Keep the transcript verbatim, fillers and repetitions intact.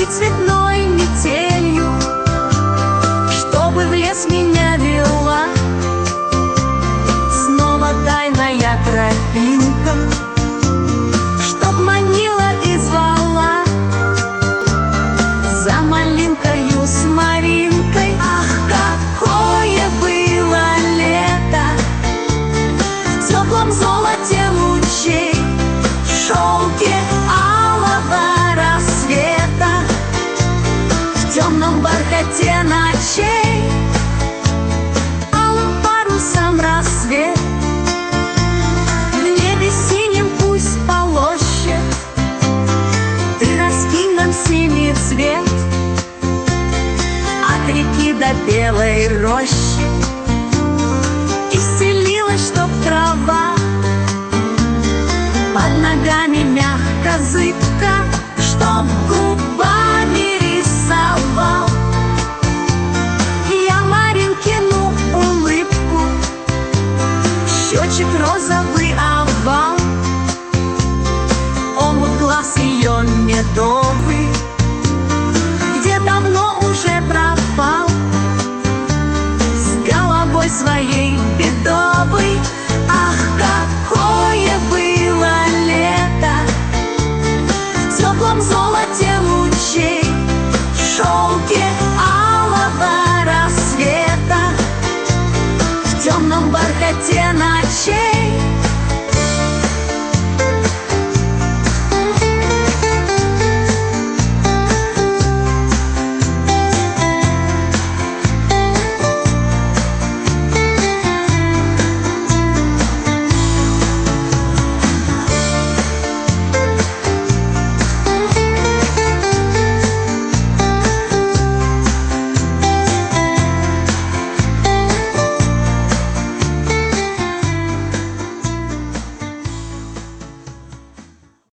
быть цветной метелью, чтобы в лес меня вела снова тайная тропинка, чтоб манила и звала за малинкою с Маринкой. Ах, какое было лето в теплом золоте лучей, в шелке алого рассвета, в темном бархате ночей, алым парусом рассвет. В небе синим пусть полощет, ты раскинь нам синий цвет от реки до белой рощи, и стелилась, чтоб трава под ногами мягко, зыбко, чтоб губами рисовал я Маринкину улыбку, щечек розовый овал, омут глаз ее медовый, где давно уже пропал с головой своей бедовой. Ах, какое было лето в теплом золоте лучей, в шелке алого рассвета, в темном бархате ночей.